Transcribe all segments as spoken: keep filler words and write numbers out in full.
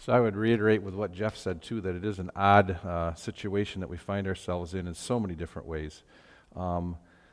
So I would reiterate with what Jeff said too, that it is an odd uh, situation that we find ourselves in in so many different ways. Um,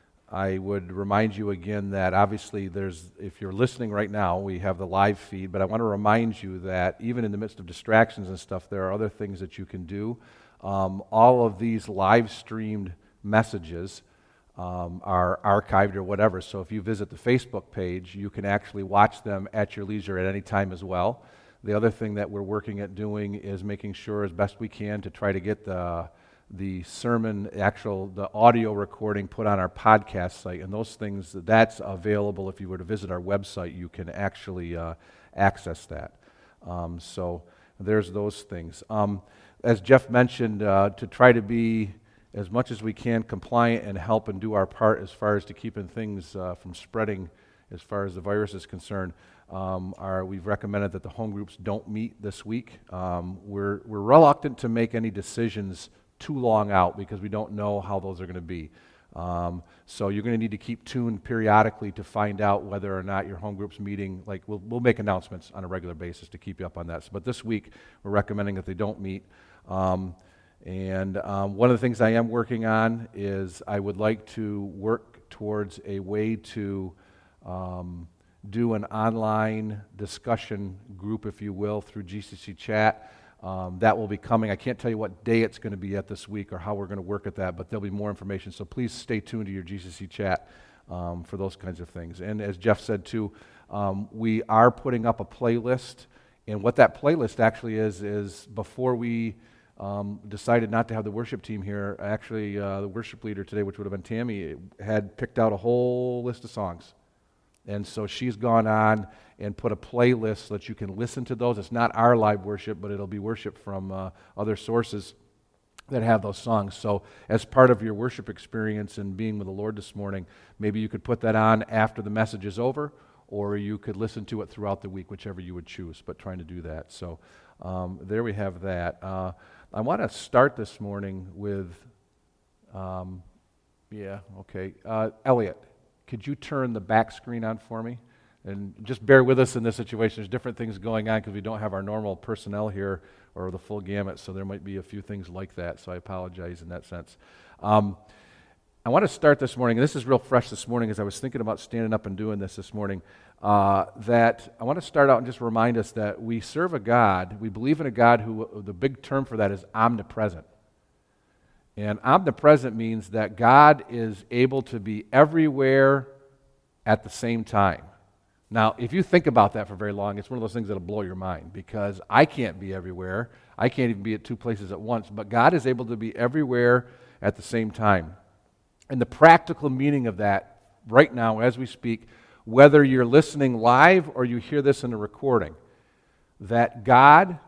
I would remind you again that obviously there's, if you're listening right now, we have the live feed, but I want to remind you that even in the midst of distractions and stuff, there are other things that you can do. Um, all of these live streamed messages um, are archived or whatever, so if you visit the Facebook page, you can actually watch them at your leisure at any time as well. The other thing that we're working at doing is making sure as best we can to try to get the the sermon, actual, the audio recording put on our podcast site, and those things, that's available. If you were to visit our website, you can actually uh, access that. Um, so there's those things. Um, as Jeff mentioned, uh, to try to be, as much as we can, compliant and help and do our part as far as to keeping things uh, from spreading as far as the virus is concerned. Um, our, we've recommended that the home groups don't meet this week. Um, we're, we're reluctant to make any decisions too long out because we don't know how those are going to be. Um, so you're going to need to keep tuned periodically to find out whether or not your home group's meeting. Like we'll, we'll make announcements on a regular basis to keep you up on that. So, but this week we're recommending that they don't meet. Um, and um, one of the things I am working on is I would like to work towards a way to um, do an online discussion group, if you will, through G C C Chat. Um, that will be coming. I can't tell you what day it's going to be at this week or how we're going to work at that, but there'll be more information. So please stay tuned to your G C C Chat um, for those kinds of things. And as Jeff said too, um, we are putting up a playlist. And what that playlist actually is, is before we um, decided not to have the worship team here, actually uh, the worship leader today, which would have been Tammy, had picked out a whole list of songs. And so she's gone on and put a playlist so that you can listen to those. It's not our live worship, but it'll be worship from uh, other sources that have those songs. So as part of your worship experience and being with the Lord this morning, maybe you could put that on after the message is over, or you could listen to it throughout the week, whichever you would choose, but trying to do that. So um, there we have that. Uh, I want to start this morning with, um, yeah, okay, uh, Elliot. Could you turn the back screen on for me? And just bear with us in this situation. There's different things going on because we don't have our normal personnel here or the full gamut, so there might be a few things like that, so I apologize in that sense. Um, I want to start this morning, and this is real fresh this morning as I was thinking about standing up and doing this this morning, uh, that I want to start out and just remind us that we serve a God, we believe in a God who, the big term for that is omnipresent. And omnipresent means that God is able to be everywhere at the same time. Now, if you think about that for very long, it's one of those things that'll blow your mind because I can't be everywhere. I can't even be at two places at once, but God is able to be everywhere at the same time. And the practical meaning of that right now as we speak, whether you're listening live or you hear this in a recording, that God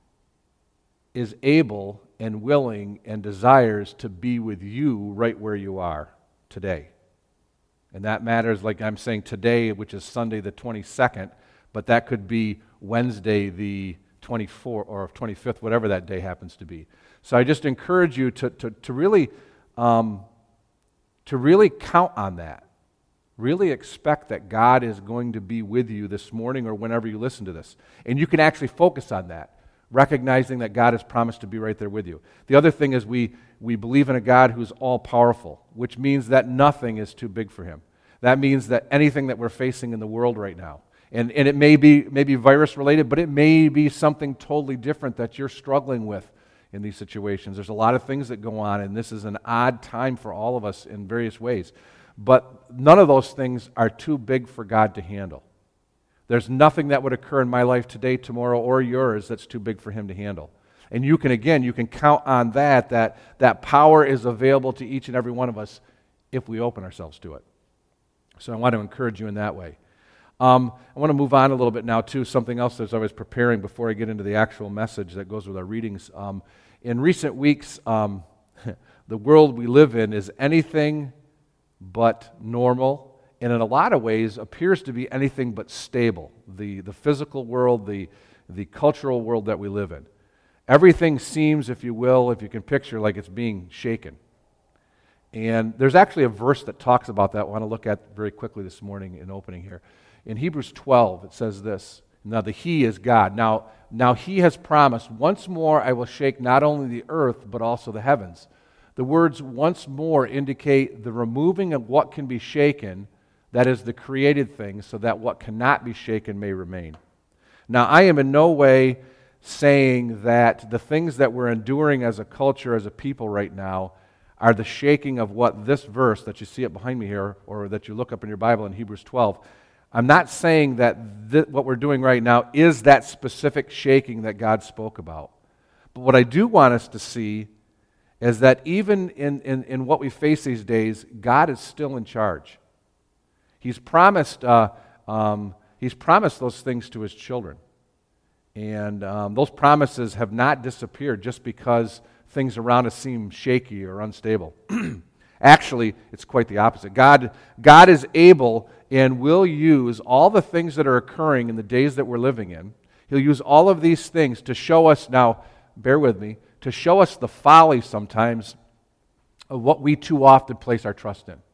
is able and willing and desires to be with you right where you are today. And that matters, like I'm saying today, which is Sunday the twenty-second, but that could be Wednesday the twenty-fourth or twenty-fifth, whatever that day happens to be. So I just encourage you to, to, to really um, to really count on that. Really expect that God is going to be with you this morning or whenever you listen to this. And you can actually focus on that, recognizing that God has promised to be right there with you. The other thing is we, we believe in a God who's all-powerful, which means that nothing is too big for him. That means that anything that we're facing in the world right now, and, and it may be maybe virus-related, but it may be something totally different that you're struggling with in these situations. There's a lot of things that go on, and this is an odd time for all of us in various ways. But none of those things are too big for God to handle. There's nothing that would occur in my life today, tomorrow, or yours that's too big for him to handle. And you can, again, you can count on that, that that power is available to each and every one of us if we open ourselves to it. So I want to encourage you in that way. Um, I want to move on a little bit now to something else as I was preparing before I get into the actual message that goes with our readings. Um, in recent weeks, um, the world we live in is anything but normal, and in a lot of ways appears to be anything but stable. The, the physical world, the, the cultural world that we live in. Everything seems, if you will, if you can picture, like it's being shaken. And there's actually a verse that talks about that I want to look at very quickly this morning in opening here. In Hebrews twelve, it says this. Now, the He is God. Now, Now he has promised, once more I will shake not only the earth, but also the heavens. The words once more indicate the removing of what can be shaken, that is the created things, so that what cannot be shaken may remain. Now I am in no way saying that the things that we're enduring as a culture, as a people right now, are the shaking of what this verse that you see it behind me here, or that you look up in your Bible in Hebrews twelve. I'm not saying that th- what we're doing right now is that specific shaking that God spoke about. But what I do want us to see is that even in, in, in what we face these days, God is still in charge. He's promised, uh, um, he's promised those things to his children. And um, those promises have not disappeared just because things around us seem shaky or unstable. Actually, it's quite the opposite. God, God is able and will use all the things that are occurring in the days that we're living in. He'll use all of these things to show us, now, bear with me, to show us the folly sometimes of what we too often place our trust in.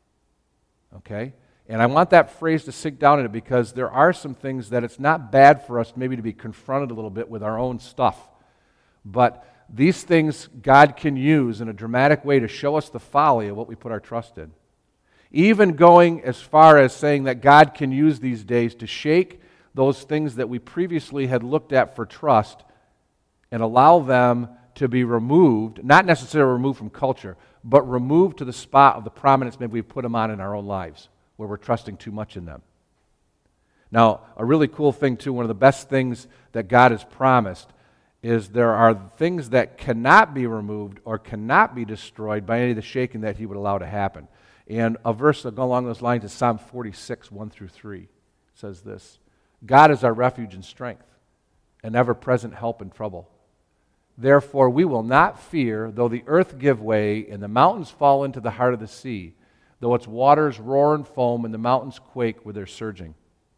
Okay? And I want that phrase to sink down in it, because there are some things that it's not bad for us maybe to be confronted a little bit with our own stuff. But these things God can use in a dramatic way to show us the folly of what we put our trust in. Even going as far as saying that God can use these days to shake those things that we previously had looked at for trust and allow them to be removed, not necessarily removed from culture, but removed to the spot of the prominence maybe we've put them on in our own lives, where we're trusting too much in them. Now, a really cool thing too, one of the best things that God has promised is there are things that cannot be removed or cannot be destroyed by any of the shaking that he would allow to happen. And a verse that goes along those lines is Psalm forty-six, one through three. It says this: God is our refuge and strength, an ever-present help in trouble. Therefore we will not fear, though the earth give way and the mountains fall into the heart of the sea, though its waters roar and foam and the mountains quake with their surging.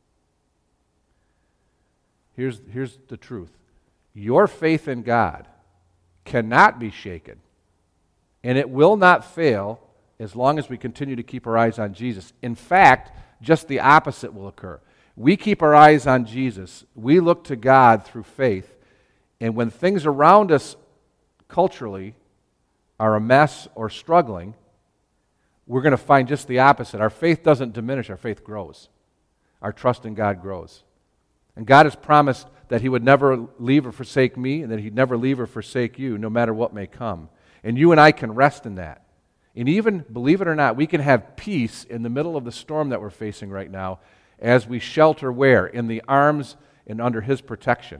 Here's, here's the truth. Your faith in God cannot be shaken, and it will not fail as long as we continue to keep our eyes on Jesus. In fact, just the opposite will occur. We keep our eyes on Jesus. We look to God through faith, and when things around us culturally are a mess or struggling, we're going to find just the opposite. Our faith doesn't diminish, our faith grows. Our trust in God grows. And God has promised that he would never leave or forsake me, and that he'd never leave or forsake you, no matter what may come. And you and I can rest in that. And even, believe it or not, we can have peace in the middle of the storm that we're facing right now as we shelter where? In the arms and under his protection.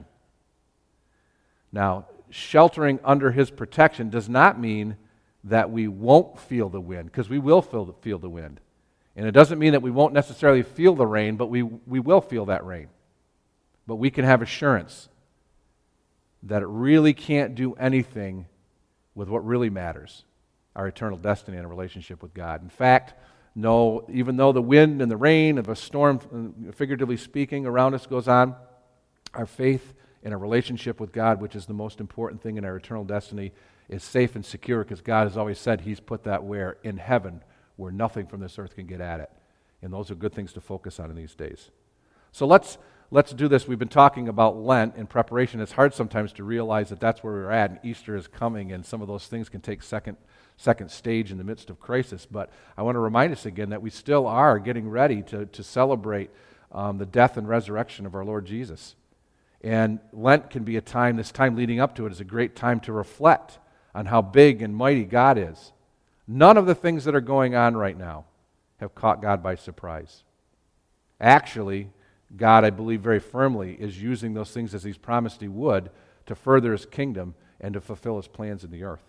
Now, sheltering under his protection does not mean that we won't feel the wind, because we will feel the, feel the wind. And it doesn't mean that we won't necessarily feel the rain, but we, we will feel that rain. But we can have assurance that it really can't do anything with what really matters, our eternal destiny and a relationship with God. In fact, no, even though the wind and the rain of a storm, figuratively speaking, around us goes on, our faith in a relationship with God, which is the most important thing in our eternal destiny, is safe and secure, because God has always said he's put that where? In heaven, where nothing from this earth can get at it. And those are good things to focus on in these days. So let's let's do this. We've been talking about Lent in preparation. It's hard sometimes to realize that that's where we're at, and Easter is coming, and some of those things can take second second stage in the midst of crisis. But I want to remind us again that we still are getting ready to, to celebrate um, the death and resurrection of our Lord Jesus. And Lent can be a time, this time leading up to it is a great time to reflect on how big and mighty God is. None of the things that are going on right now have caught God by surprise. Actually, God, I believe very firmly, is using those things as he's promised he would to further his kingdom and to fulfill his plans in the earth.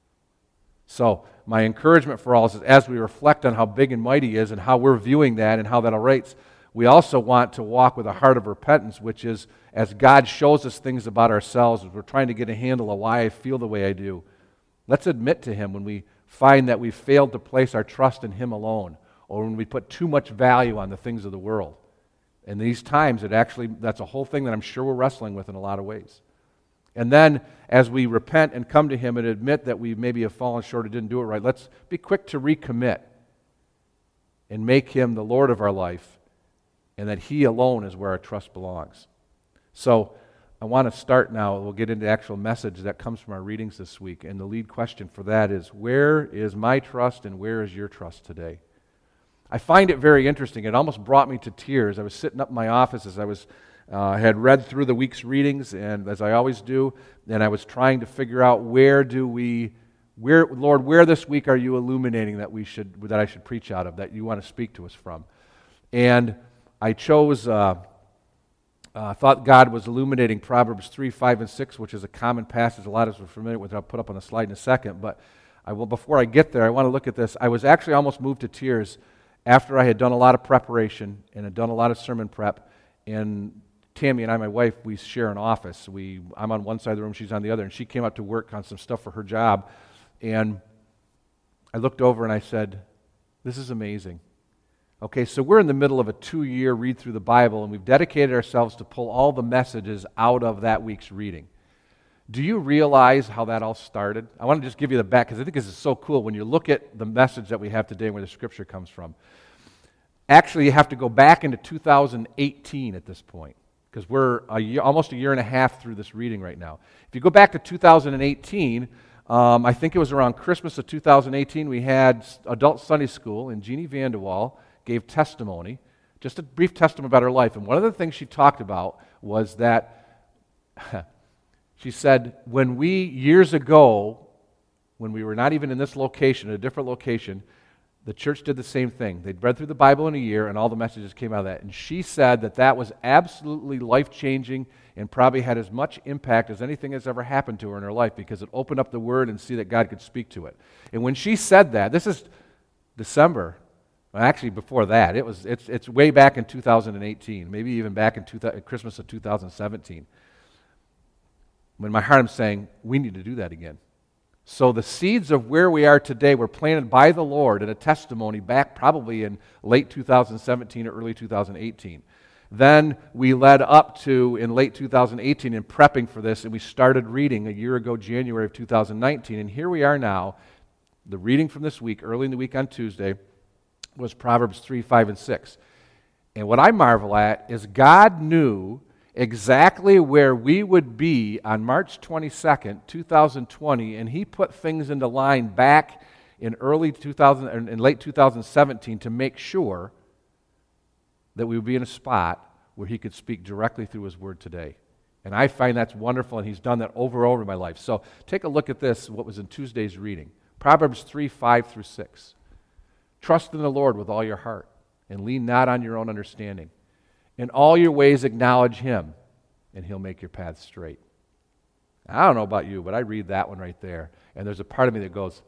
So my encouragement for all is, as we reflect on how big and mighty he is and how we're viewing that and how that relates, we also want to walk with a heart of repentance, which is as God shows us things about ourselves, as we're trying to get a handle of why I feel the way I do, let's admit to him when we find that we've failed to place our trust in him alone, or when we put too much value on the things of the world. In these times, it actually, that's a whole thing that I'm sure we're wrestling with in a lot of ways. And then, as we repent and come to him and admit that we maybe have fallen short or didn't do it right, let's be quick to recommit and make him the Lord of our life, and that he alone is where our trust belongs. So, I want to start now. We'll get into the actual message that comes from our readings this week. And the lead question for that is, where is my trust and where is your trust today? I find it very interesting. It almost brought me to tears. I was sitting up in my office as I was uh, had read through the week's readings, and as I always do, and I was trying to figure out where do we, where Lord, where this week are you illuminating that we should that I should preach out of, that you want to speak to us from? And I chose. Uh, I uh, thought God was illuminating Proverbs three, five, and six, which is a common passage a lot of us are familiar with. I'll put up on the slide in a second. But I will, before I get there, I want to look at this. I was actually almost moved to tears after I had done a lot of preparation and had done a lot of sermon prep. And Tammy and I, my wife, we share an office. We, I'm on one side of the room, she's on the other. And she came out to work on some stuff for her job. And I looked over and I said, this is amazing. Okay, so we're in the middle of a two-year read through the Bible, and we've dedicated ourselves to pull all the messages out of that week's reading. Do you realize how that all started? I want to just give you the back, because I think this is so cool when you look at the message that we have today and where the Scripture comes from. Actually, you have to go back into two thousand eighteen at this point, because we're a year, almost a year and a half through this reading right now. If you go back to two thousand eighteen, um, I think it was around Christmas of two thousand eighteen, we had adult Sunday school, and Jeannie Vanderwall gave testimony, just a brief testimony about her life. And one of the things she talked about was that she said, when we, years ago, when we were not even in this location, a different location, the church did the same thing. They'd read through the Bible in a year, and all the messages came out of that. And she said that that was absolutely life-changing and probably had as much impact as anything that's ever happened to her in her life, because it opened up the Word and see that God could speak to it. And when she said that, this is December. Well, actually, before that, it was it's it's way back in two thousand eighteen, maybe even back in two thousand, Christmas of two thousand seventeen. When my heart I'm saying, we need to do that again. So the seeds of where we are today were planted by the Lord in a testimony back probably in late two thousand seventeen or early two thousand eighteen. Then we led up to, in late two thousand eighteen, in prepping for this, and we started reading a year ago, January of two thousand nineteen. And here we are now. The reading from this week, early in the week on Tuesday, was Proverbs three, five, and six. And what I marvel at is God knew exactly where we would be on March twenty-second, two thousand twenty, and He put things into line back in early two thousand, in late two thousand seventeen to make sure that we would be in a spot where He could speak directly through His Word today. And I find that's wonderful, and He's done that over and over in my life. So take a look at this, what was in Tuesday's reading. Proverbs three, five through six. Trust in the Lord with all your heart, and lean not on your own understanding. In all your ways acknowledge Him, and He'll make your path straight. I don't know about you, but I read that one right there, and there's a part of me that goes,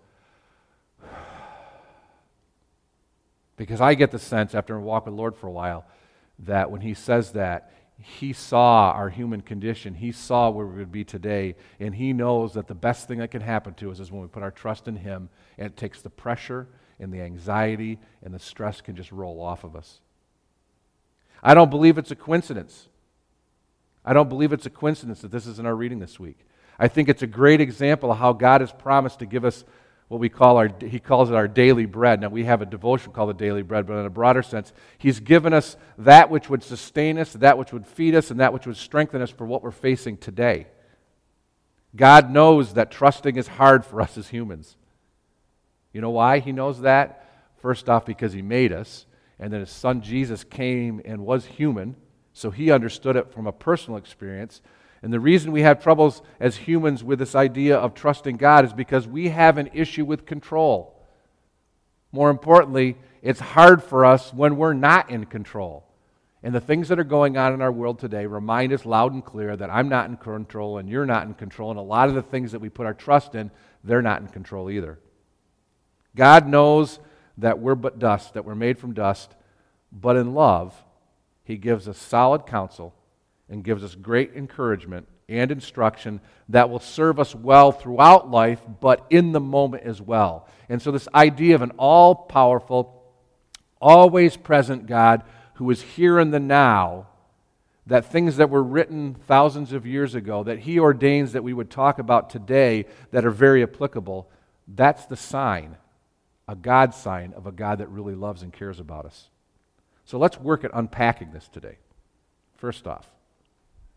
because I get the sense, after I walk with the Lord for a while, that when He says that, He saw our human condition. He saw where we would be today, and He knows that the best thing that can happen to us is when we put our trust in Him, and it takes the pressure and the anxiety and the stress can just roll off of us. I don't believe it's a coincidence. I don't believe it's a coincidence that this is in our reading this week. I think it's a great example of how God has promised to give us what we call our, He calls it our daily bread. Now, we have a devotion called the daily bread, but in a broader sense, He's given us that which would sustain us, that which would feed us, and that which would strengthen us for what we're facing today. God knows that trusting is hard for us as humans. You know why He knows that? First off, because He made us, and then His Son Jesus came and was human, so He understood it from a personal experience. And the reason we have troubles as humans with this idea of trusting God is because we have an issue with control. More importantly, it's hard for us when we're not in control. And the things that are going on in our world today remind us loud and clear that I'm not in control and you're not in control, and a lot of the things that we put our trust in, they're not in control either. God knows that we're but dust, that we're made from dust, but in love, He gives us solid counsel and gives us great encouragement and instruction that will serve us well throughout life, but in the moment as well. And so this idea of an all-powerful, always present God who is here in the now, that things that were written thousands of years ago, that He ordains that we would talk about today that are very applicable, that's the sign, a God sign of a God that really loves and cares about us. So let's work at unpacking this today. First off,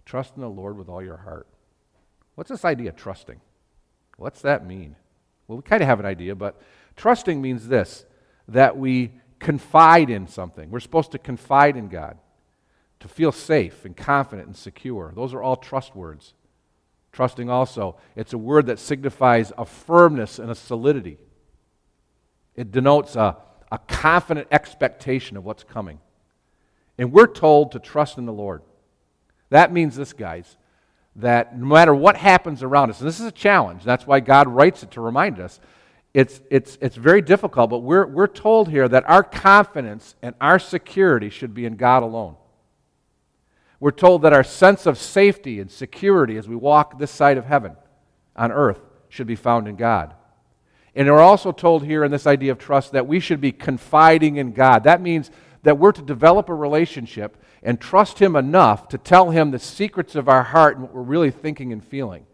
Trust in the Lord with all your heart. What's this idea of trusting? What's that mean? Well, we kind of have an idea, but trusting means this, that we confide in something. We're supposed to confide in God, to feel safe and confident and secure. Those are all trust words. Trusting also, it's a word that signifies a firmness and a solidity. It denotes a, a confident expectation of what's coming. And we're told to trust in the Lord. That means this, guys, that no matter what happens around us, and this is a challenge, that's why God writes it to remind us, it's, it's, it's very difficult, but we're, we're told here that our confidence and our security should be in God alone. We're told that our sense of safety and security as we walk this side of heaven on earth should be found in God. And we're also told here in this idea of trust that we should be confiding in God. That means that we're to develop a relationship and trust Him enough to tell Him the secrets of our heart and what we're really thinking and feeling.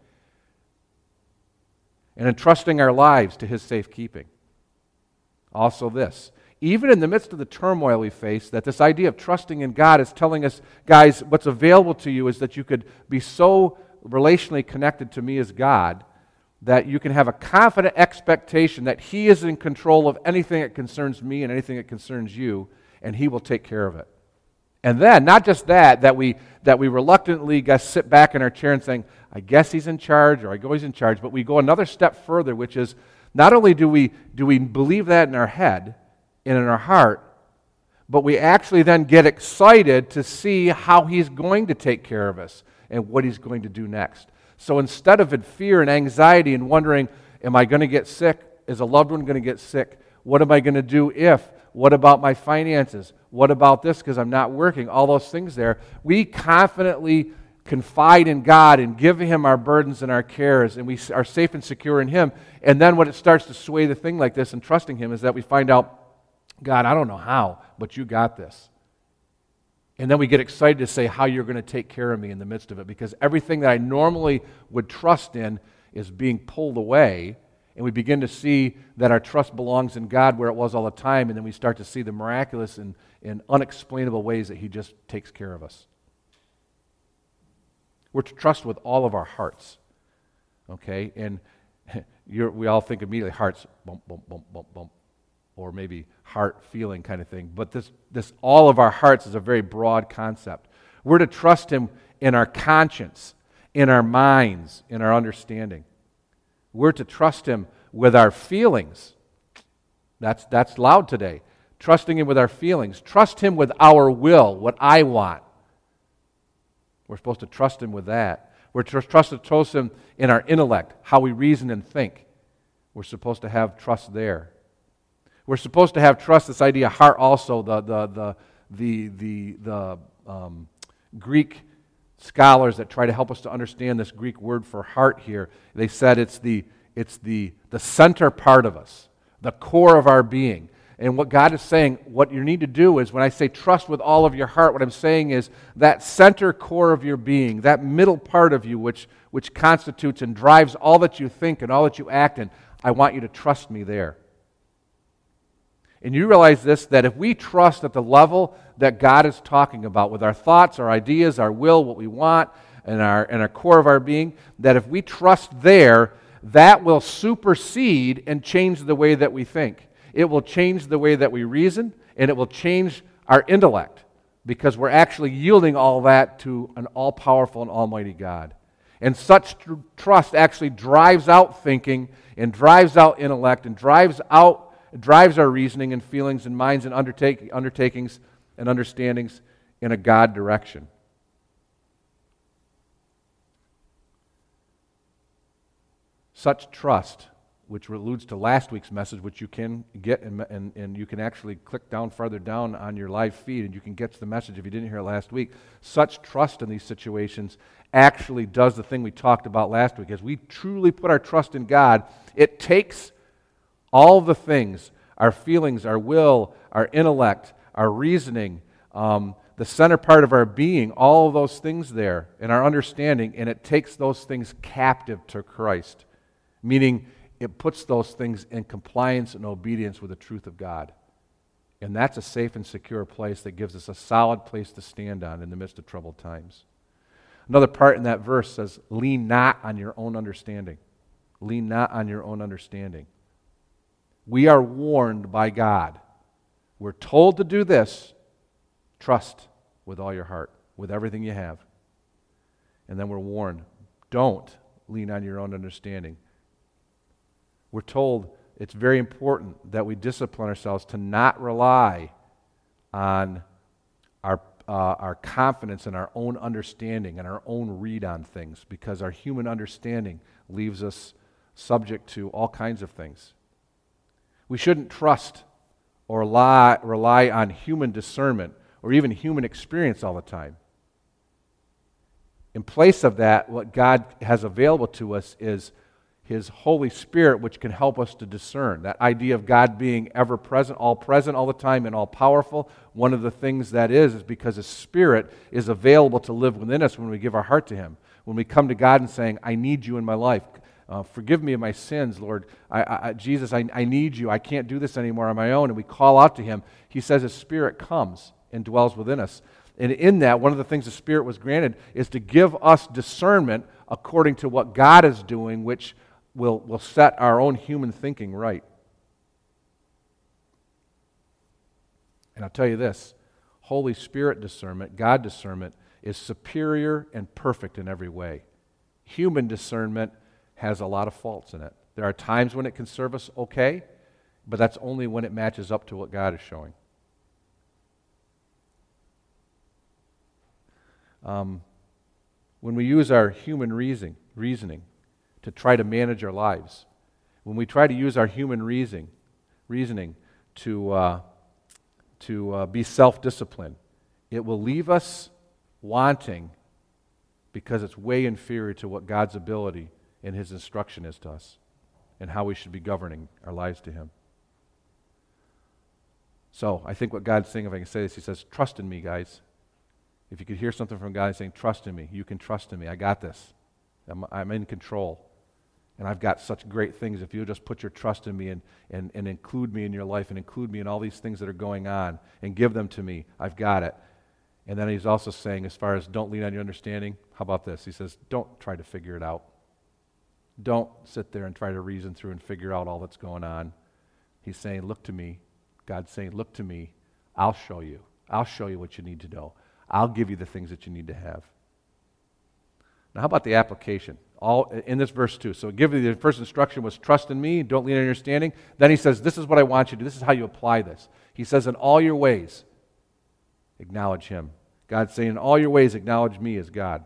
And entrusting our lives to His safekeeping. Also this, even in the midst of the turmoil we face, that this idea of trusting in God is telling us, guys, what's available to you is that you could be so relationally connected to me as God that you can have a confident expectation that He is in control of anything that concerns me and anything that concerns you, and He will take care of it. And then, not just that, that we that we reluctantly guess, sit back in our chair and saying, I guess He's in charge, or I go He's in charge, but we go another step further, which is, not only do we do we believe that in our head and in our heart, but we actually then get excited to see how He's going to take care of us and what He's going to do next. So instead of in fear and anxiety and wondering, am I going to get sick? Is a loved one going to get sick? What am I going to do if? What about my finances? What about this because I'm not working? All those things there. We confidently confide in God and give Him our burdens and our cares, and we are safe and secure in Him. And then when it starts to sway the thing like this and trusting Him is that we find out, God, I don't know how, but You got this. And then we get excited to say how You're going to take care of me in the midst of it, because everything that I normally would trust in is being pulled away, and we begin to see that our trust belongs in God where it was all the time, and then we start to see the miraculous and, and unexplainable ways that He just takes care of us. We're to trust with all of our hearts, okay? And you're, we all think immediately hearts, bump, bump, bump, bump, bump, or maybe heart feeling kind of thing. But this, this all of our hearts is a very broad concept. We're to trust Him in our conscience, in our minds, in our understanding. We're to trust Him with our feelings. That's, that's loud today. Trusting Him with our feelings. Trust Him with our will, what I want. We're supposed to trust Him with that. We're to trust, to trust Him in our intellect, how we reason and think. We're supposed to have trust there. We're supposed to have trust, this idea of heart also, the the the the the, the um, Greek scholars that try to help us to understand this Greek word for heart here, they said it's the it's the the center part of us, the core of our being. And what God is saying, what you need to do is, when I say trust with all of your heart, what I'm saying is that center core of your being, that middle part of you which, which constitutes and drives all that you think and all that you act in, I want you to trust me there. And you realize this, that if we trust at the level that God is talking about, with our thoughts, our ideas, our will, what we want, and our, and our core of our being, that if we trust there, that will supersede and change the way that we think. It will change the way that we reason, and it will change our intellect, because we're actually yielding all that to an all-powerful and almighty God. And such tr- trust actually drives out thinking, and drives out intellect, and drives out, drives our reasoning and feelings and minds and undertake, undertakings and understandings in a God direction. Such trust, which alludes to last week's message, which you can get, and, and, and you can actually click down farther down on your live feed, and you can get to the message if you didn't hear it last week. Such trust in these situations actually does the thing we talked about last week. As we truly put our trust in God, it takes all the things, our feelings, our will, our intellect, our reasoning, um, the center part of our being, all of those things there, and our understanding, and it takes those things captive to Christ, meaning it puts those things in compliance and obedience with the truth of God. And that's a safe and secure place that gives us a solid place to stand on in the midst of troubled times. Another part in that verse says, lean not on your own understanding. Lean not on your own understanding. We are warned by God. We're told to do this. Trust with all your heart, with everything you have. And then we're warned, don't lean on your own understanding. We're told it's very important that we discipline ourselves to not rely on our uh, our confidence in our own understanding and our own read on things, because our human understanding leaves us subject to all kinds of things. We shouldn't trust or rely, rely on human discernment or even human experience all the time. In place of that, what God has available to us is His Holy Spirit, which can help us to discern. That idea of God being ever present, all present all the time, and all powerful, one of the things that is, is because His Spirit is available to live within us when we give our heart to Him. When we come to God and saying, I need you in my life. Uh, forgive me of my sins, Lord. I, I, Jesus, I, I need you. I can't do this anymore on my own. And we call out to Him. He says His Spirit comes and dwells within us. And in that, one of the things the Spirit was granted is to give us discernment according to what God is doing, which will, will set our own human thinking right. And I'll tell you this, Holy Spirit discernment, God discernment, is superior and perfect in every way. Human discernment has a lot of faults in it. There are times when it can serve us okay, but that's only when it matches up to what God is showing. Um, when we use our human reasoning, reasoning to try to manage our lives, when we try to use our human reasoning, reasoning to uh, to uh, be self-disciplined, it will leave us wanting because it's way inferior to what God's ability and His instruction is to us and how we should be governing our lives to Him. So I think what God's saying, if I can say this, He says, trust in me, guys. If you could hear something from God saying, trust in me, you can trust in me, I got this. I'm, I'm in control. And I've got such great things. If you'll just put your trust in me and, and, and include me in your life and include me in all these things that are going on and give them to me, I've got it. And then He's also saying, as far as don't lean on your understanding, how about this? He says, don't try to figure it out. Don't sit there and try to reason through and figure out all that's going on. He's saying, look to me. God's saying, look to me. I'll show you. I'll show you what you need to know. I'll give you the things that you need to have. Now, how about the application? All in this verse too. So give you the first instruction was trust in me, don't lean on your understanding. Then He says, this is what I want you to do. This is how you apply this. He says, in all your ways, acknowledge Him. God's saying, in all your ways, acknowledge me as God.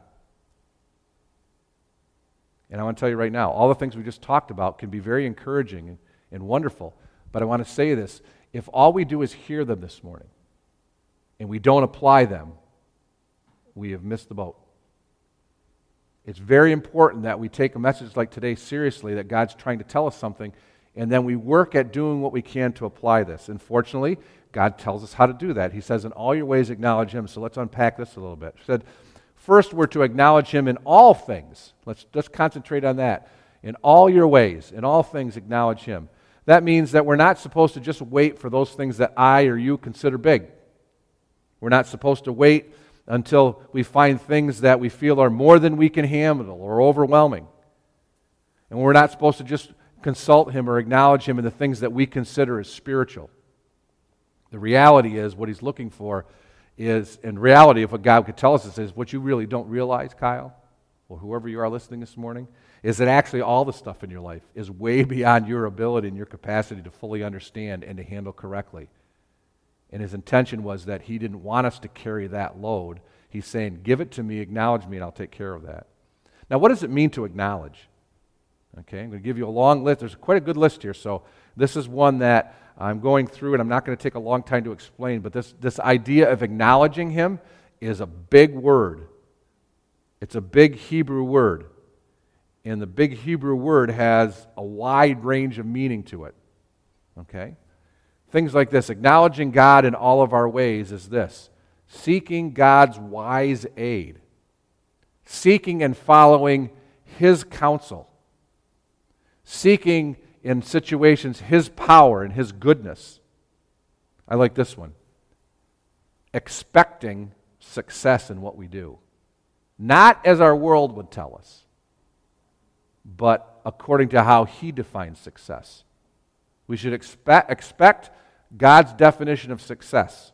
And I want to tell you right now, all the things we just talked about can be very encouraging and, and wonderful. But I want to say this, if all we do is hear them this morning and we don't apply them, we have missed the boat. It's very important that we take a message like today seriously, that God's trying to tell us something, and then we work at doing what we can to apply this. And fortunately, God tells us how to do that. He says, in all your ways acknowledge Him. So let's unpack this a little bit. He said, first we're to acknowledge Him in all things. Let's just concentrate on that. In all your ways, in all things acknowledge Him. That means that we're not supposed to just wait for those things that I or you consider big. We're not supposed to wait until we find things that we feel are more than we can handle or overwhelming. And we're not supposed to just consult Him or acknowledge Him in the things that we consider as spiritual. The reality is, what He's looking for is, in reality, if what God could tell us is, is what you really don't realize, Kyle, or whoever you are listening this morning, is that actually all the stuff in your life is way beyond your ability and your capacity to fully understand and to handle correctly. And His intention was that He didn't want us to carry that load. He's saying, give it to me, acknowledge me, and I'll take care of that. Now, what does it mean to acknowledge? Okay, I'm going to give you a long list. There's quite a good list here. So this is one that I'm going through, and I'm not going to take a long time to explain, but this, this idea of acknowledging Him is a big word. It's a big Hebrew word. And the big Hebrew word has a wide range of meaning to it. Okay? Things like this, acknowledging God in all of our ways is this, seeking God's wise aid, seeking and following His counsel, seeking in situations His power and His goodness. I like this one, expecting success in what we do. not as our world would tell us, but according to how He defines success. We should expect, expect God's definition of success.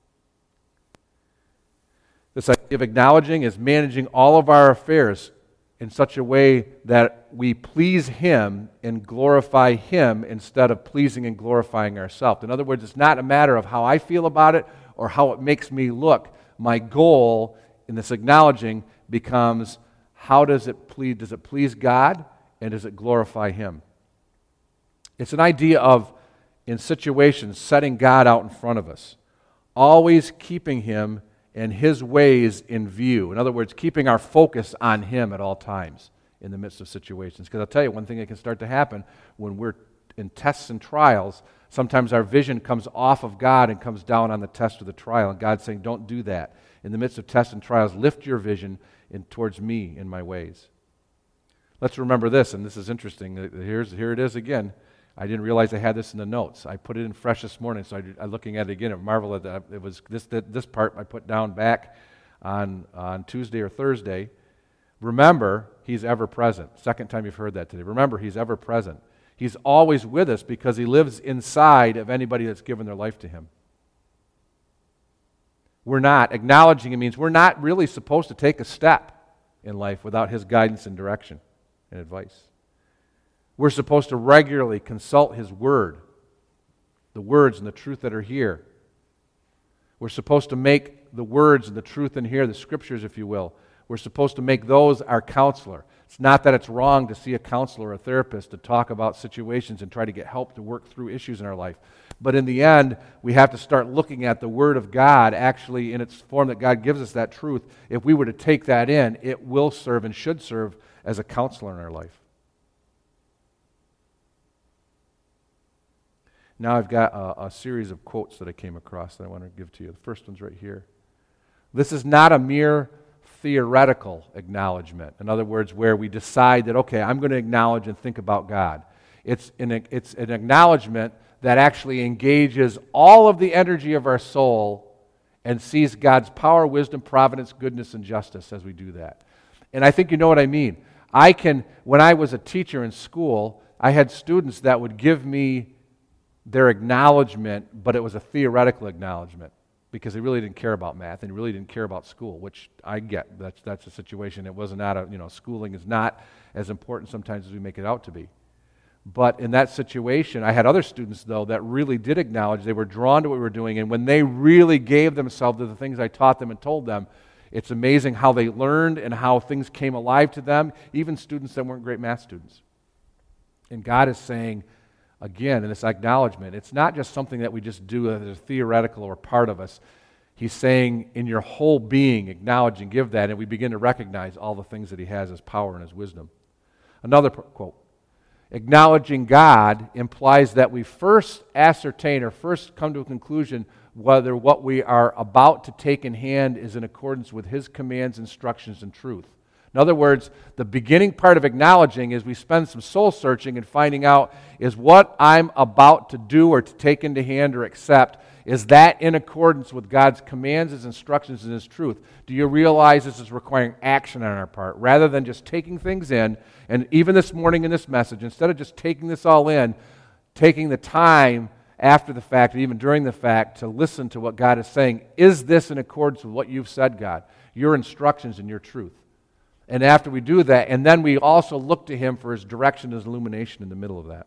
This idea of acknowledging is managing all of our affairs in such a way that we please Him and glorify Him instead of pleasing and glorifying ourselves. In other words, it's not a matter of how I feel about it or how it makes me look. My goal in this acknowledging becomes, how does it please, does it please God and does it glorify Him? It's an idea of, in situations, setting God out in front of us, always keeping Him and His ways in view. In other words, keeping our focus on Him at all times in the midst of situations. Because I'll tell you, one thing that can start to happen when we're in tests and trials, sometimes our vision comes off of God and comes down on the test of the trial. And God's saying, don't do that. In the midst of tests and trials, lift your vision in, towards me in my ways. Let's remember this, and this is interesting. Here's, here it is again. I didn't realize I had this in the notes. I put it in fresh this morning, so I, I looking at it again. I marvel at that. It was this this part I put down back on on Tuesday or Thursday. Remember, He's ever present. Second time you've heard that today. Remember, He's ever present. He's always with us because He lives inside of anybody that's given their life to Him. We're not acknowledging. It means we're not really supposed to take a step in life without His guidance and direction and advice. We're supposed to regularly consult His Word, the words and the truth that are here. We're supposed to make the words and the truth in here, the Scriptures, if you will, we're supposed to make those our counselor. It's not that it's wrong to see a counselor or a therapist to talk about situations and try to get help to work through issues in our life. But in the end, we have to start looking at the Word of God actually in its form that God gives us that truth. If we were to take that in, it will serve and should serve as a counselor in our life. Now I've got a, a series of quotes that I came across that I want to give to you. The first one's right here. This is not a mere theoretical acknowledgement. In other words, where we decide that, okay, I'm going to acknowledge and think about God. It's an, it's an acknowledgement that actually engages all of the energy of our soul and sees God's power, wisdom, providence, goodness, and justice as we do that. And I think you know what I mean. I can, when I was a teacher in school, I had students that would give me their acknowledgement, but it was a theoretical acknowledgement because they really didn't care about math and really didn't care about school, which I get. That's that's a situation. It wasn't out of, you know, schooling is not as important sometimes as we make it out to be. But in that situation, I had other students, though, that really did acknowledge. They were drawn to what we were doing, and when they really gave themselves to the things I taught them and told them, it's amazing how they learned and how things came alive to them, even students that weren't great math students. And God is saying, again, in this acknowledgement, it's not just something that we just do as a theoretical or part of us. He's saying, in your whole being, acknowledge and give that, and we begin to recognize all the things that He has, His power and His wisdom. Another quote, acknowledging God implies that we first ascertain or first come to a conclusion whether what we are about to take in hand is in accordance with His commands, instructions, and truth. In other words, the beginning part of acknowledging is we spend some soul searching and finding out, is what I'm about to do or to take into hand or accept, is that in accordance with God's commands, His instructions, and His truth? Do you realize this is requiring action on our part rather than just taking things in? And even this morning in this message, instead of just taking this all in, taking the time after the fact or even during the fact to listen to what God is saying, is this in accordance with what you've said, God, your instructions and your truth? And after we do that, and then we also look to Him for His direction, His illumination in the middle of that.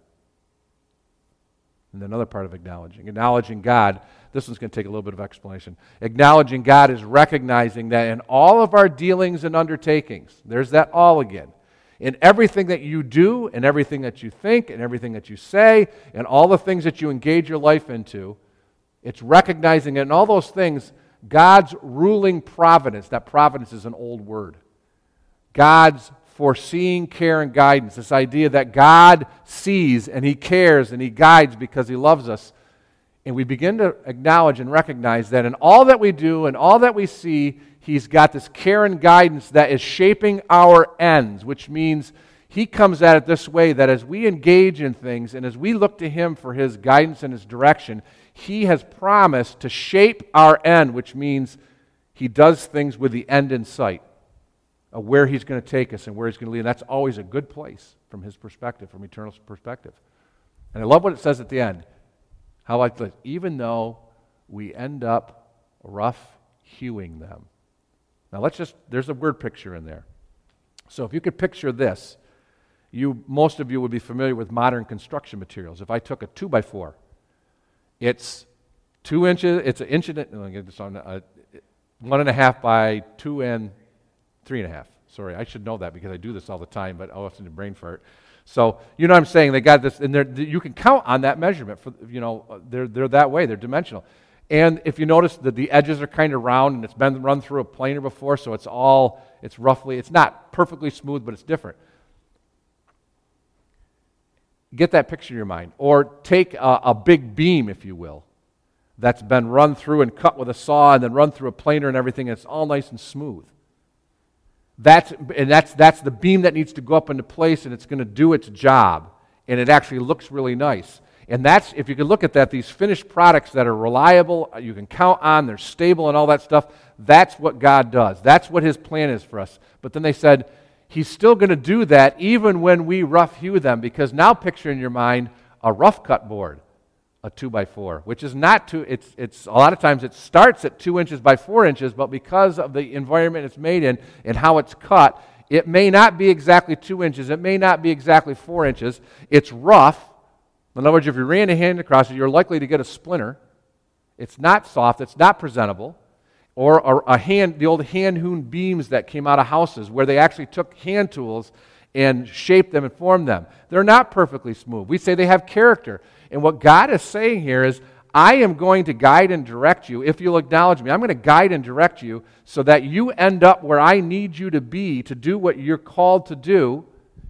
And another part of acknowledging. Acknowledging God, this one's going to take a little bit of explanation. Acknowledging God is recognizing that in all of our dealings and undertakings, there's that all again, in everything that you do, and everything that you think, and everything that you say, and all the things that you engage your life into, it's recognizing in all those things God's ruling providence. That providence is an old word. God's foreseeing care and guidance, this idea that God sees and He cares and He guides because He loves us. And we begin to acknowledge and recognize that in all that we do and all that we see, He's got this care and guidance that is shaping our ends, which means He comes at it this way, that as we engage in things and as we look to Him for His guidance and His direction, He has promised to shape our end, which means He does things with the end in sight. uh, where He's going to take us and where He's going to lead. And that's always a good place from His perspective, from eternal perspective. And I love what it says at the end. How like this, even though we end up rough hewing them. Now let's just, there's a word picture in there. So if you could picture this, you, most of you would be familiar with modern construction materials. If I took a two by four, it's two inches, it's an inch and, let me get this on, uh, one and a half by two and three and a half. Sorry, I should know that because I do this all the time, but I'll have to brain fart. So, you know what I'm saying? They got this, and they're, you can count on that measurement. For you know, they're they're that way. They're dimensional. And if you notice that the edges are kind of round, and it's been run through a planer before, so it's all it's roughly it's not perfectly smooth, but it's different. Get that picture in your mind, or take a, a big beam, if you will, that's been run through and cut with a saw, and then run through a planer and everything. And it's all nice and smooth. That's, and that's, that's the beam that needs to go up into place, and it's going to do its job, and it actually looks really nice. And that's, if you can look at that, these finished products that are reliable, you can count on, they're stable and all that stuff, that's what God does. That's what His plan is for us. But then they said, He's still going to do that even when we rough hew them, because now picture in your mind a rough cut board, a two by four, which is not two, it's, it's a lot of times it starts at two inches by four inches, but because of the environment it's made in and how it's cut, it may not be exactly two inches, it may not be exactly four inches, it's rough. In other words, if you ran a hand across it, you're likely to get a splinter. It's not soft, it's not presentable. Or a, a hand, the old hand-hewn beams that came out of houses where they actually took hand tools and shaped them and formed them. They're not perfectly smooth. We say they have character. And what God is saying here is, I am going to guide and direct you if you'll acknowledge me. I'm going to guide and direct you so that you end up where I need you to be to do what you're called to do.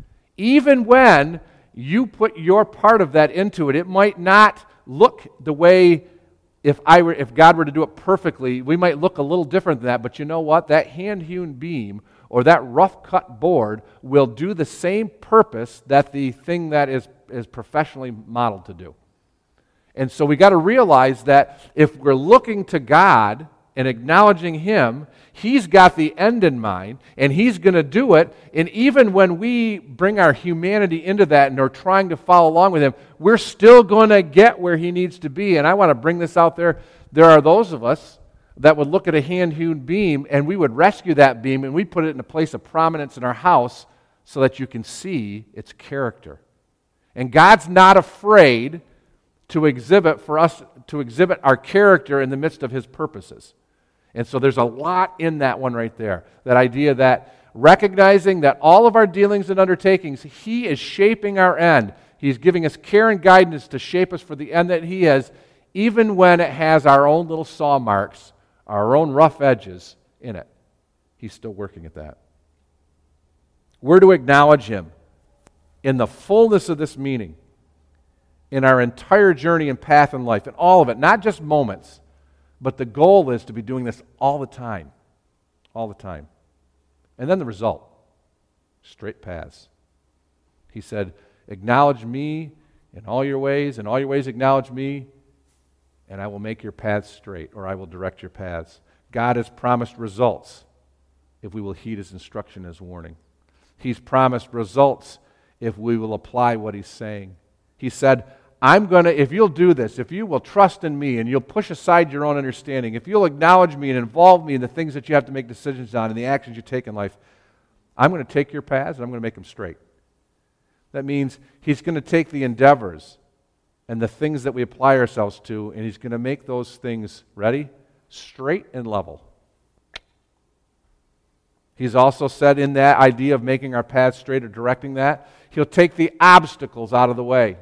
Even when you put your part of that into it, it might not look the way if I were, if God were to do it perfectly, we might look a little different than that. But you know what? That hand-hewn beam or that rough-cut board will do the same purpose that the thing that is, is professionally modeled to do. And so we got to realize that if we're looking to God and acknowledging Him, He's got the end in mind, and He's going to do it. And even when we bring our humanity into that and are trying to follow along with Him, we're still going to get where He needs to be. And I want to bring this out there. There are those of us that would look at a hand-hewn beam, and we would rescue that beam, and we'd put it in a place of prominence in our house so that you can see its character. And God's not afraid to exhibit for us, to exhibit our character in the midst of His purposes. And so there's a lot in that one right there. That idea that recognizing that all of our dealings and undertakings, He is shaping our end. He's giving us care and guidance to shape us for the end that He has, even when it has our own little saw marks, our own rough edges in it. He's still working at that. We're to acknowledge Him in the fullness of this meaning, in our entire journey and path in life, in all of it, not just moments, but the goal is to be doing this all the time, all the time. And then the result, straight paths. He said, acknowledge me in all your ways, in all your ways acknowledge me, and I will make your paths straight, or I will direct your paths. God has promised results if we will heed His instruction, His warning. He's promised results if we will apply what He's saying. He said, I'm going to, if you'll do this, if you will trust in me and you'll push aside your own understanding, if you'll acknowledge me and involve me in the things that you have to make decisions on and the actions you take in life, I'm going to take your paths and I'm going to make them straight. That means He's going to take the endeavors and the things that we apply ourselves to, and He's going to make those things, ready, straight and level. He's also said in that idea of making our paths straight or directing that, He'll take the obstacles out of the way.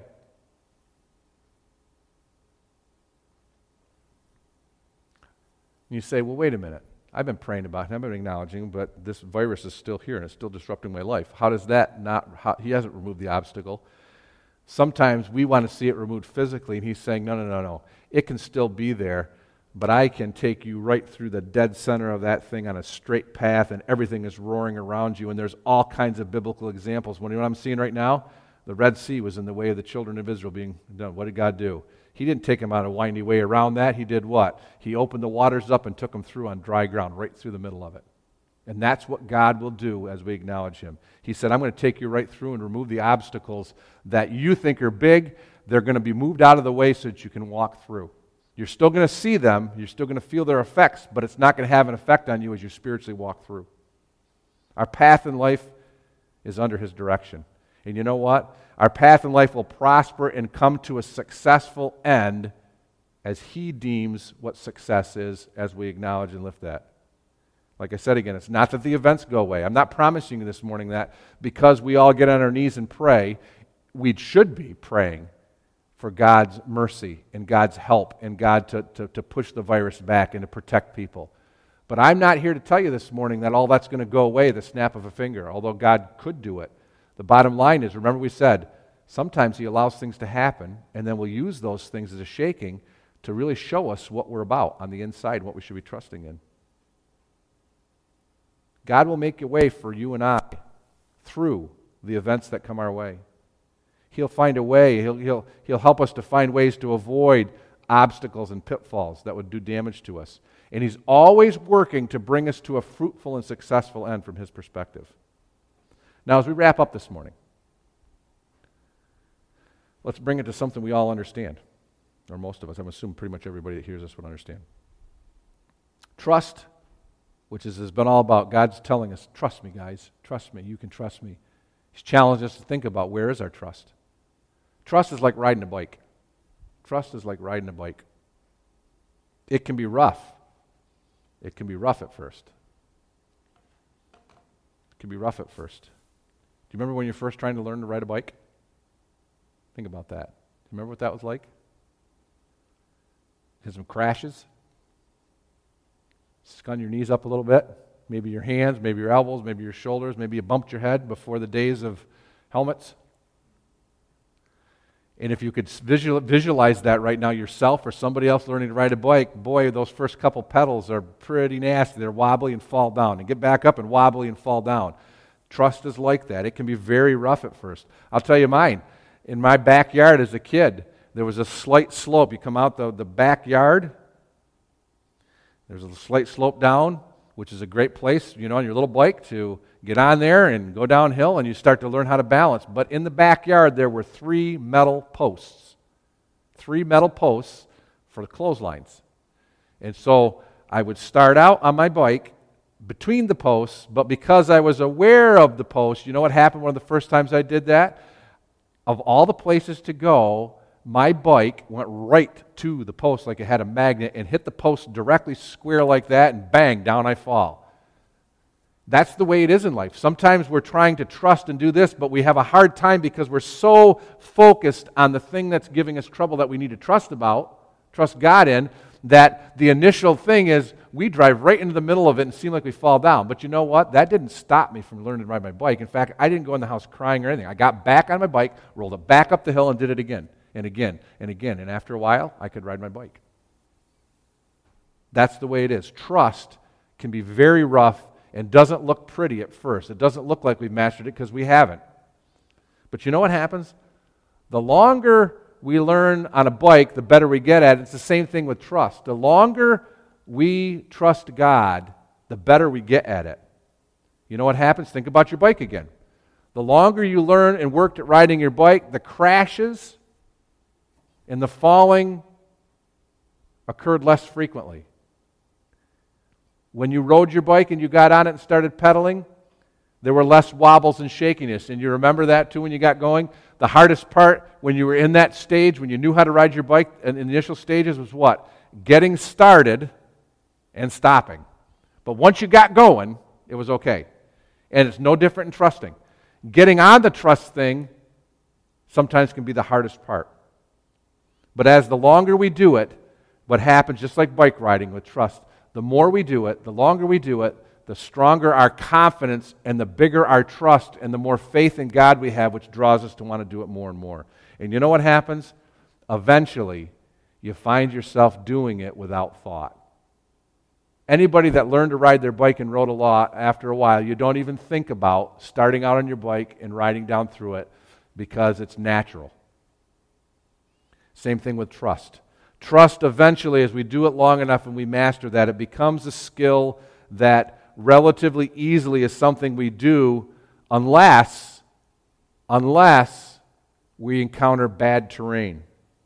And you say, well, wait a minute. I've been praying about Him, I've been acknowledging, but this virus is still here and it's still disrupting my life. How does that not, how, He hasn't removed the obstacle. Sometimes we want to see it removed physically, and He's saying, no, no, no, no. It can still be there, but I can take you right through the dead center of that thing on a straight path, and everything is roaring around you, and there's all kinds of biblical examples. When you know what I'm seeing right now? The Red Sea was in the way of the children of Israel being done. What did God do? He didn't take them on a windy way around that. He did what? He opened the waters up and took them through on dry ground, right through the middle of it. And that's what God will do as we acknowledge Him. He said, I'm going to take you right through and remove the obstacles that you think are big. They're going to be moved out of the way so that you can walk through. You're still going to see them. You're still going to feel their effects, but it's not going to have an effect on you as you spiritually walk through. Our path in life is under His direction. And you know what? Our path in life will prosper and come to a successful end as He deems what success is as we acknowledge and lift that. Like I said again, it's not that the events go away. I'm not promising you this morning that because we all get on our knees and pray, we should be praying for God's mercy and God's help and God to, to, to push the virus back and to protect people. But I'm not here to tell you this morning that all that's going to go away the snap of a finger, although God could do it. The bottom line is, remember we said, sometimes He allows things to happen and then we'll use those things as a shaking to really show us what we're about on the inside, what we should be trusting in. God will make a way for you and I through the events that come our way. He'll find a way. He'll, he'll, he'll help us to find ways to avoid obstacles and pitfalls that would do damage to us. And He's always working to bring us to a fruitful and successful end from His perspective. Now, as we wrap up this morning, let's bring it to something we all understand, or most of us. I'm assuming pretty much everybody that hears this would understand. Trust, which is, has been all about God's telling us, trust me, guys, trust me, you can trust me. He's challenged us to think about, where is our trust? Trust is like riding a bike. Trust is like riding a bike. It can be rough. It can be rough at first. It can be rough at first. Do you remember when you're first trying to learn to ride a bike? Think about that. Do you remember what that was like? You had some crashes. Scun your knees up a little bit. Maybe your hands, maybe your elbows, maybe your shoulders. Maybe you bumped your head before the days of helmets. And if you could visual, visualize that right now yourself or somebody else learning to ride a bike, boy, those first couple pedals are pretty nasty. They're wobbly and fall down. And get back up and wobbly and fall down. Trust is like that. It can be very rough at first. I'll tell you mine. In my backyard as a kid, there was a slight slope. You come out the, the backyard, there's a slight slope down, which is a great place, you know, on your little bike to get on there and go downhill, and you start to learn how to balance. But in the backyard, there were three metal posts. Three metal posts for the clotheslines. And so I would start out on my bike between the posts, but because I was aware of the posts, you know what happened one of the first times I did that? Of all the places to go, my bike went right to the post like it had a magnet and hit the post directly square like that, and bang, down I fall. That's the way it is in life. Sometimes we're trying to trust and do this, but we have a hard time because we're so focused on the thing that's giving us trouble that we need to trust about, trust God in, that the initial thing is we drive right into the middle of it and seem like we fall down. But you know what? That didn't stop me from learning to ride my bike. In fact, I didn't go in the house crying or anything. I got back on my bike, rolled it back up the hill, and did it again. And again, and again. And after a while, I could ride my bike. That's the way it is. Trust can be very rough and doesn't look pretty at first. It doesn't look like we've mastered it because we haven't. But you know what happens? The longer we learn on a bike, the better we get at it. It's the same thing with trust. The longer we trust God, the better we get at it. You know what happens? Think about your bike again. The longer you learn and worked at riding your bike, the crashes and the falling occurred less frequently. When you rode your bike and you got on it and started pedaling, there were less wobbles and shakiness. And you remember that too when you got going? The hardest part when you were in that stage, when you knew how to ride your bike in the initial stages, was what? Getting started and stopping. But once you got going, it was okay. And it's no different in trusting. Getting on the trust thing sometimes can be the hardest part. But as the longer we do it, what happens, just like bike riding with trust, the more we do it, the longer we do it, the stronger our confidence and the bigger our trust and the more faith in God we have, which draws us to want to do it more and more. And you know what happens? Eventually, you find yourself doing it without thought. Anybody that learned to ride their bike and rode a lot, after a while, you don't even think about starting out on your bike and riding down through it because it's natural. Same thing with trust. Trust eventually, as we do it long enough and we master that, it becomes a skill that relatively easily as something we do unless, unless we encounter bad terrain.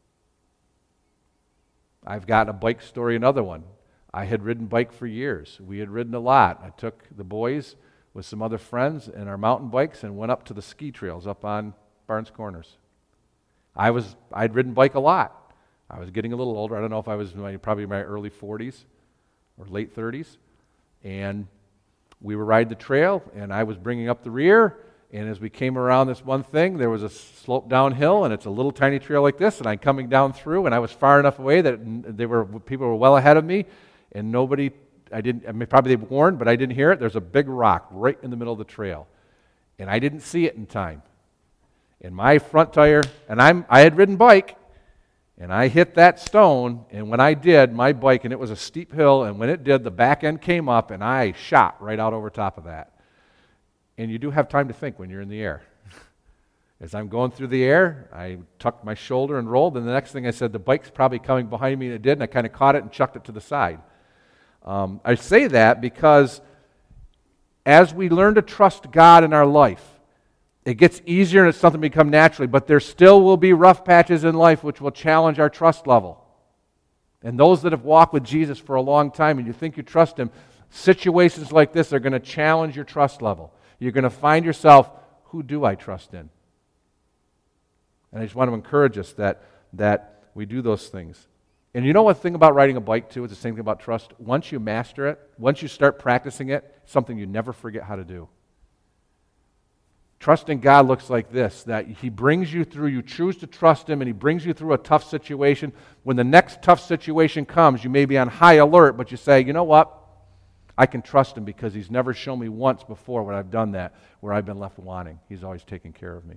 I've got a bike story, another one. I had ridden bike for years. We had ridden a lot. I took the boys with some other friends in our mountain bikes and went up to the ski trails up on Barnes Corners. I was, I'd ridden bike a lot. I was getting a little older. I don't know if I was in my, probably in my early forties or late thirties. And we were riding the trail, and I was bringing up the rear. And as we came around this one thing, there was a slope downhill, and it's a little tiny trail like this, and I'm coming down through, and I was far enough away that they were people were well ahead of me, and nobody, I didn't, I mean, probably they warned, but I didn't hear it. There's a big rock right in the middle of the trail, and I didn't see it in time. And my front tire, and I'm, I had ridden bike, and I hit that stone, and when I did, my bike, and it was a steep hill, and when it did, the back end came up, and I shot right out over top of that. And you do have time to think when you're in the air. As I'm going through the air, I tucked my shoulder and rolled, and the next thing I said, the bike's probably coming behind me, and it did, and I kind of caught it and chucked it to the side. Um, I say that because as we learn to trust God in our life, it gets easier and it's something to become naturally, but there still will be rough patches in life which will challenge our trust level. And those that have walked with Jesus for a long time and you think you trust Him, situations like this are going to challenge your trust level. You're going to find yourself, who do I trust in? And I just want to encourage us that, that we do those things. And you know what thing about riding a bike too, it's the same thing about trust. Once you master it, once you start practicing it, it's something you never forget how to do. Trusting God looks like this, that He brings you through, you choose to trust Him, and He brings you through a tough situation. When the next tough situation comes, you may be on high alert, but you say, you know what? I can trust Him because He's never shown me once before when I've done that, where I've been left wanting. He's always taken care of me.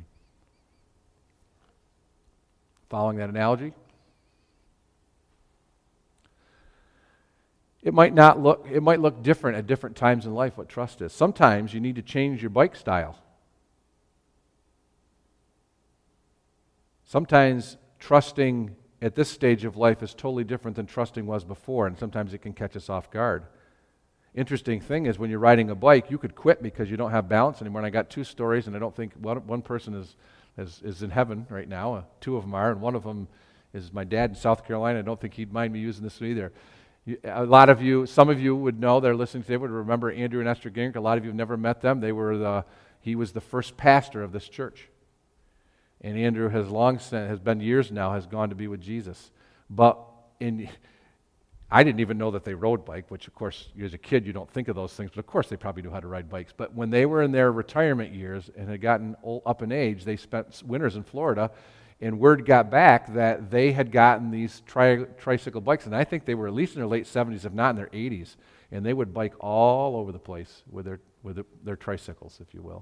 Following that analogy? It might not look, it might look different at different times in life what trust is. Sometimes you need to change your bike style. Sometimes trusting at this stage of life is totally different than trusting was before, and sometimes it can catch us off guard. Interesting thing is when you're riding a bike, you could quit because you don't have balance anymore. And I got two stories, and I don't think one, one person is, is is in heaven right now. Uh, two of them are, and one of them is my dad in South Carolina. I don't think he'd mind me using this one either. You, a lot of you, some of you would know, they're listening today, would remember Andrew and Esther Gingrich. A lot of you have never met them. They were the, he was the first pastor of this church. And Andrew has long since, has been years now, has gone to be with Jesus. But in, I didn't even know that they rode bike, which of course, as a kid, you don't think of those things. But of course, they probably knew how to ride bikes. But when they were in their retirement years and had gotten old, up in age, they spent winters in Florida. And word got back that they had gotten these tri- tricycle bikes. And I think they were at least in their late seventies, if not in their eighties. And they would bike all over the place with their, with their, their tricycles, if you will.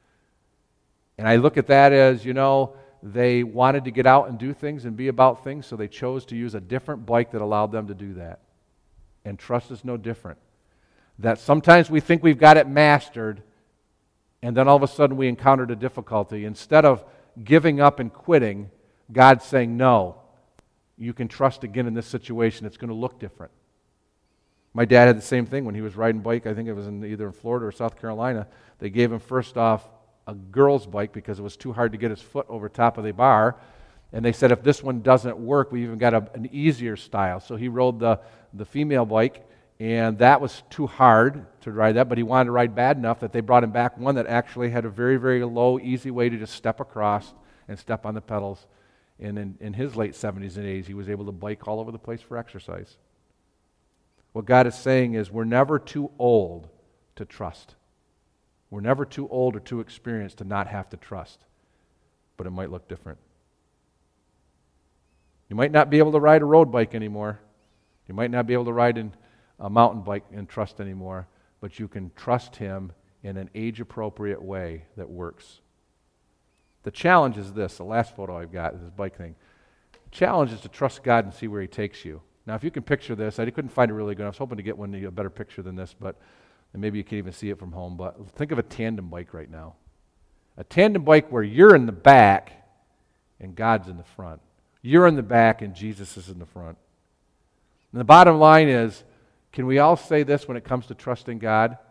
And I look at that as, you know, they wanted to get out and do things and be about things, so they chose to use a different bike that allowed them to do that. And trust is no different. That sometimes we think we've got it mastered, and then all of a sudden we encountered a difficulty. Instead of giving up and quitting, God's saying, no, you can trust again in this situation. It's going to look different. My dad had the same thing when he was riding bike. I think it was in either in Florida or South Carolina. They gave him first off a girl's bike because it was too hard to get his foot over top of the bar. And they said, if this one doesn't work, we even got a, an easier style. So he rode the, the female bike, and that was too hard to ride that, but he wanted to ride bad enough that they brought him back one that actually had a very, very low, easy way to just step across and step on the pedals. And in, in his late seventies and eighties, he was able to bike all over the place for exercise. What God is saying is we're never too old to trust. We're never too old or too experienced to not have to trust, but it might look different. You might not be able to ride a road bike anymore. You might not be able to ride in a mountain bike and trust anymore, but you can trust Him in an age-appropriate way that works. The challenge is this. The last photo I've got is this bike thing. The challenge is to trust God and see where He takes you. Now, if you can picture this, I couldn't find it really good. I was hoping to get one a better picture than this, but and maybe you can't even see it from home, but think of a tandem bike right now. A tandem bike where you're in the back and God's in the front. You're in the back and Jesus is in the front. And the bottom line is, can we all say this when it comes to trusting God?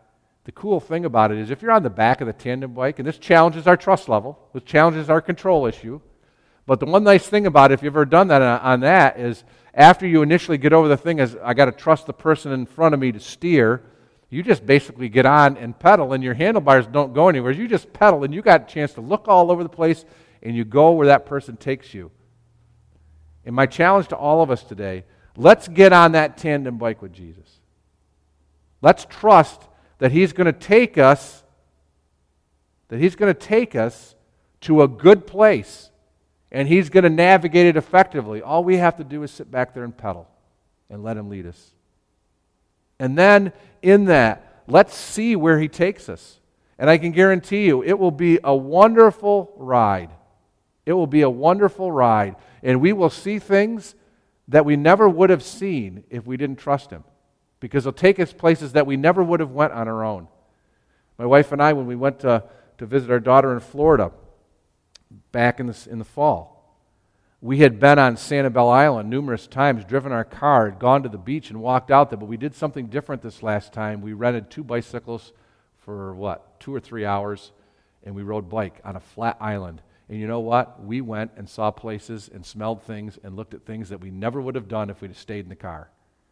The cool thing about it is if you're on the back of the tandem bike, and this challenges our trust level, this challenges our control issue, but the one nice thing about it, if you've ever done that on, on that, is after you initially get over the thing is, I got to trust the person in front of me to steer, you just basically get on and pedal, and your handlebars don't go anywhere. You just pedal, and you got a chance to look all over the place, and you go where that person takes you. And my challenge to all of us today, let's get on that tandem bike with Jesus. Let's trust that He's going to take us, that He's going to take us to a good place, and He's going to navigate it effectively. All we have to do is sit back there and pedal and let Him lead us. And then in that, let's see where He takes us. And I can guarantee you, it will be a wonderful ride. It will be a wonderful ride. And we will see things that we never would have seen if we didn't trust Him. Because He'll take us places that we never would have went on our own. My wife and I, when we went to, to visit our daughter in Florida back in the, in the fall, we had been on Sanibel Island numerous times, driven our car, gone to the beach and walked out there, but we did something different this last time. We rented two bicycles for, what, two or three hours, and we rode bike on a flat island. And you know what? We went and saw places and smelled things and looked at things that we never would have done if we'd have stayed in the car.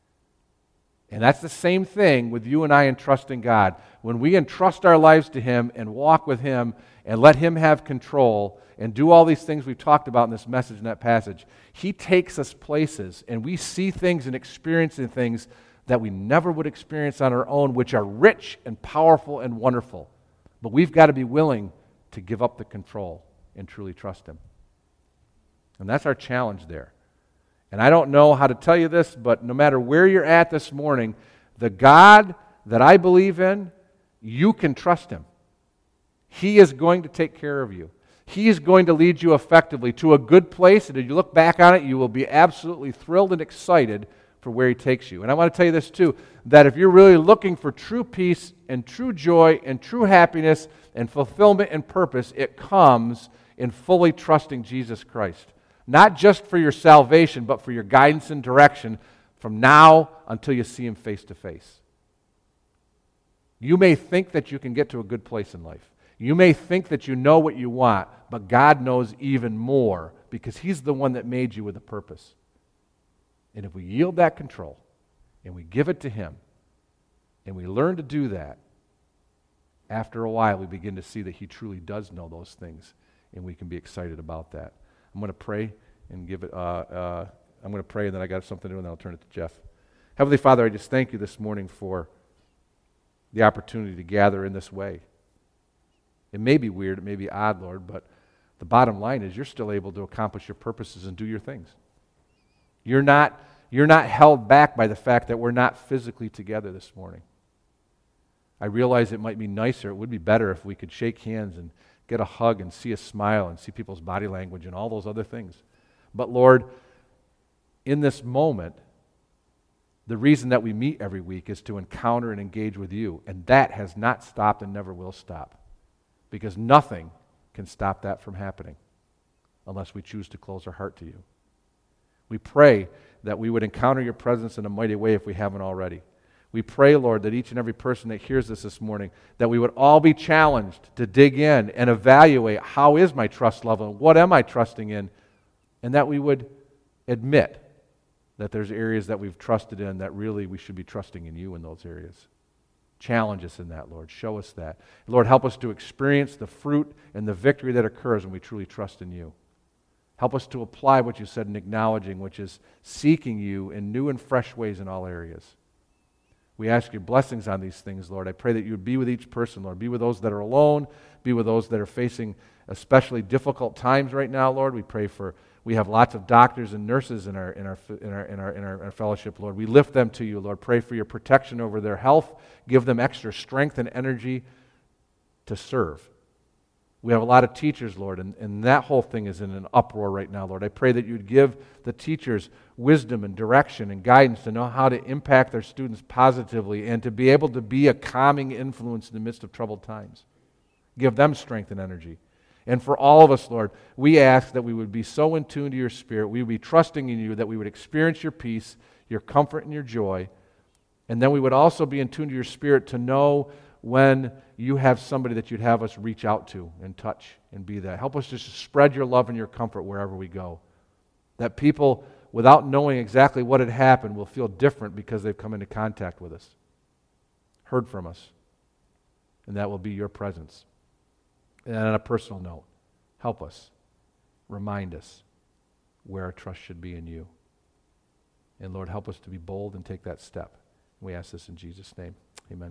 And that's the same thing with you and I entrusting God. When we entrust our lives to Him and walk with Him and let Him have control and do all these things we've talked about in this message and that passage, He takes us places and we see things and experiencing things that we never would experience on our own, which are rich and powerful and wonderful. But we've got to be willing to give up the control and truly trust Him. And that's our challenge there. And I don't know how to tell you this, but no matter where you're at this morning, the God that I believe in, you can trust Him. He is going to take care of you. He is going to lead you effectively to a good place, and if you look back on it, you will be absolutely thrilled and excited for where He takes you. And I want to tell you this too, that if you're really looking for true peace and true joy and true happiness and fulfillment and purpose, it comes in fully trusting Jesus Christ. Not just for your salvation, but for your guidance and direction from now until you see Him face to face. You may think that you can get to a good place in life. You may think that you know what you want, but God knows even more because He's the one that made you with a purpose. And if we yield that control and we give it to Him and we learn to do that, after a while we begin to see that He truly does know those things and we can be excited about that. I'm going to pray and give it, uh, uh, I'm going to pray and then I got something to do and then I'll turn it to Jeff. Heavenly Father, I just thank You this morning for the opportunity to gather in this way. It may be weird, it may be odd, Lord, but the bottom line is You're still able to accomplish Your purposes and do Your things. You're not, you're not held back by the fact that we're not physically together this morning. I realize it might be nicer, it would be better if we could shake hands and get a hug and see a smile and see people's body language and all those other things. But Lord, in this moment, the reason that we meet every week is to encounter and engage with You, and that has not stopped and never will stop, because nothing can stop that from happening unless we choose to close our heart to You. We pray that we would encounter Your presence in a mighty way if we haven't already. We pray, Lord, that each and every person that hears this this morning, that we would all be challenged to dig in and evaluate how is my trust level, what am I trusting in, and that we would admit that there's areas that we've trusted in that really we should be trusting in You in those areas. Challenge us in that, Lord. Show us that. Lord, help us to experience the fruit and the victory that occurs when we truly trust in You. Help us to apply what You said in acknowledging, which is seeking You in new and fresh ways in all areas. We ask Your blessings on these things, Lord. I pray that You would be with each person, Lord. Be with those that are alone. Be with those that are facing especially difficult times right now, Lord. We pray for, we have lots of doctors and nurses in our, in our, in our, in our, in our, in our fellowship, Lord. We lift them to You, Lord. Pray for Your protection over their health. Give them extra strength and energy to serve. We have a lot of teachers, Lord, and, and that whole thing is in an uproar right now, Lord. I pray that You'd give the teachers wisdom and direction and guidance to know how to impact their students positively and to be able to be a calming influence in the midst of troubled times. Give them strength and energy. And for all of us, Lord, we ask that we would be so in tune to Your Spirit, we would be trusting in You, that we would experience Your peace, Your comfort, and Your joy, and then we would also be in tune to Your Spirit to know when you have somebody that you'd have us reach out to and touch and be that. Help us just spread your love and your comfort wherever we go. That people, without knowing exactly what had happened, will feel different because they've come into contact with us, heard from us. And that will be your presence. And on a personal note, help us, remind us where our trust should be in you. And Lord, help us to be bold and take that step. We ask this in Jesus' name. Amen.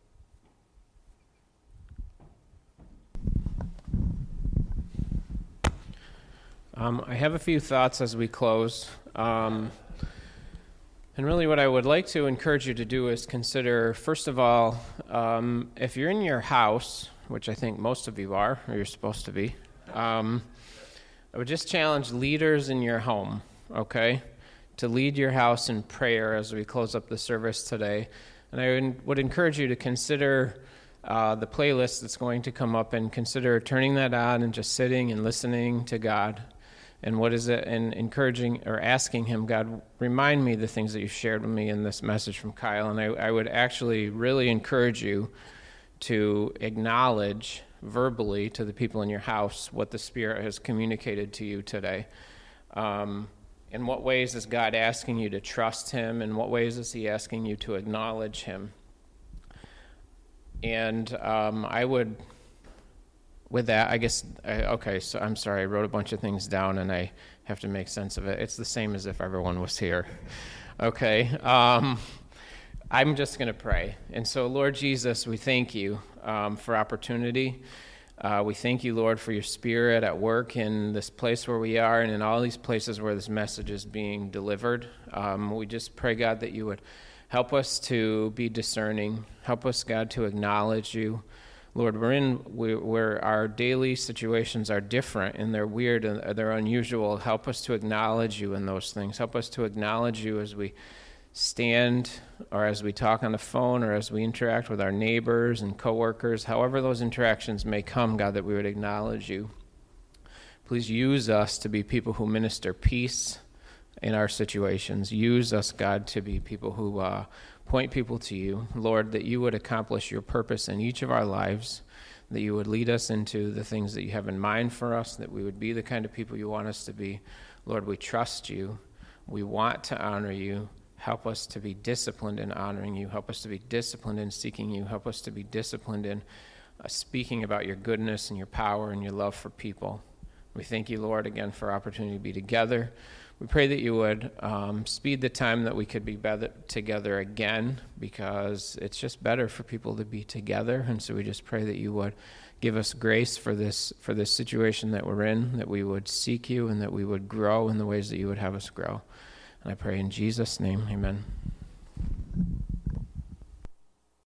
Um, I have a few thoughts as we close. Um, and really what I would like to encourage you to do is consider, first of all, um, if you're in your house, which I think most of you are, or you're supposed to be, um, I would just challenge leaders in your home, okay, to lead your house in prayer as we close up the service today. And I would encourage you to consider uh, the playlist that's going to come up and consider turning that on and just sitting and listening to God. And what is it? And encouraging or asking him, God, remind me the things that you shared with me in this message from Kyle. And I, I would actually really encourage you to acknowledge verbally to the people in your house what the Spirit has communicated to you today. Um, in what ways is God asking you to trust him? In what ways is he asking you to acknowledge him? And um, I would... With that, I guess, I, okay, so I'm sorry, I wrote a bunch of things down and I have to make sense of it. It's the same as if everyone was here. Okay, um, I'm just going to pray. And so, Lord Jesus, we thank you um, for opportunity. Uh, we thank you, Lord, for your Spirit at work in this place where we are and in all these places where this message is being delivered. Um, we just pray, God, that you would help us to be discerning. Help us, God, to acknowledge you. Lord, we're in where our daily situations are different and they're weird and they're unusual. Help us to acknowledge you in those things. Help us to acknowledge you as we stand or as we talk on the phone or as we interact with our neighbors and coworkers. However those interactions may come, God, that we would acknowledge you. Please use us to be people who minister peace in our situations. Use us, God, to be people who uh, point people to you. Lord, that you would accomplish your purpose in each of our lives, that you would lead us into the things that you have in mind for us, that we would be the kind of people you want us to be. Lord, we trust you. We want to honor you. Help us to be disciplined in honoring you. Help us to be disciplined in seeking you. Help us to be disciplined in uh, speaking about your goodness and your power and your love for people. We thank you, Lord, again for opportunity to be together. We pray that you would um, speed the time that we could be better together again, because it's just better for people to be together. And so we just pray that you would give us grace for this for this situation that we're in, that we would seek you and that we would grow in the ways that you would have us grow. And I pray in Jesus' name, amen.